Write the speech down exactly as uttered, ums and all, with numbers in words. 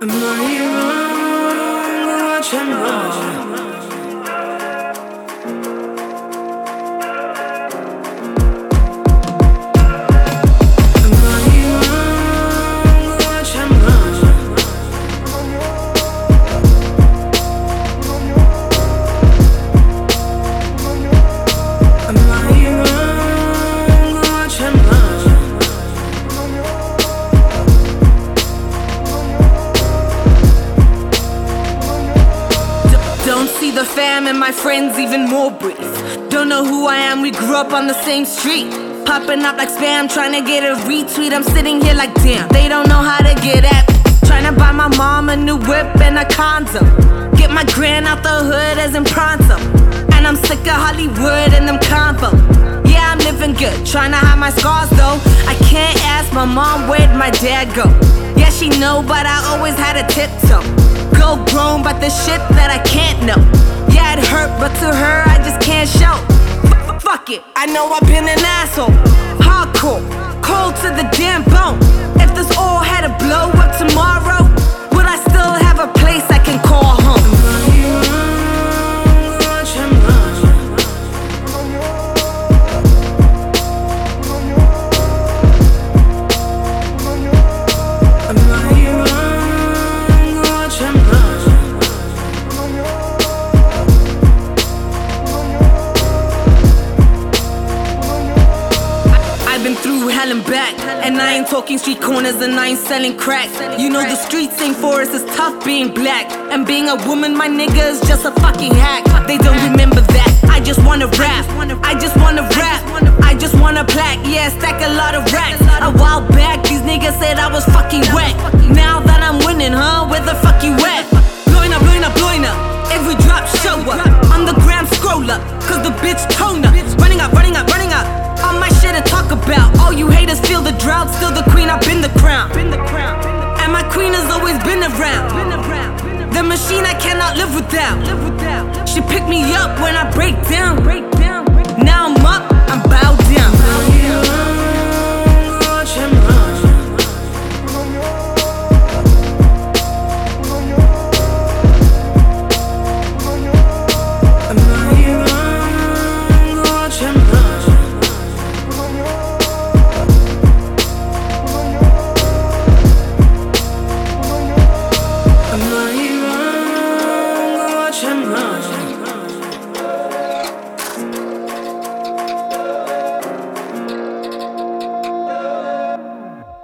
Am I wrong or what am I? Don't see the fam and my friends even more brief. Don't know who I am, we grew up on the same street. Popping up like spam, trying to get a retweet. I'm sitting here like damn, they don't know how to get at me. Trying to buy my mom a new whip and a condo. Get my grand out the hood as in pronto. And I'm sick of Hollywood and them convo. Yeah, I'm living good, trying to hide my scars though. I can't ask my mom where'd my dad go. Yeah, she know, but I always had a tiptoe. Go grown, but the shit that I can't know. Yeah, it hurt, but to her I just can't show. F Fuck it, I know I've been an asshole. Hardcore, cold to the damn bone. If this all had to blow up tomorrow, would I still have a place I can call home? I've been through hell and back, and I ain't talking street corners and I ain't selling crack. You know the streets ain't for us, it's tough being black. And being a woman, my nigga, is just a fucking hack. They don't remember that, I just wanna rap. I just wanna rap, I just wanna plaque. Yeah, stack a lot of racks. A while back, these niggas said I was fucking whack. Now that I'm winning, huh, where the fuck you at? Blowing up, blowing up, blowing up. Every drop show up, on the gram scroll up. Cause the bitch tone up, running up, running up, running up. All my shit to talk about. All you haters feel the drought. Still the queen, I've been the crown. And my queen has always been around. The machine I cannot live without. She picked me up when I break down. Now I'm up.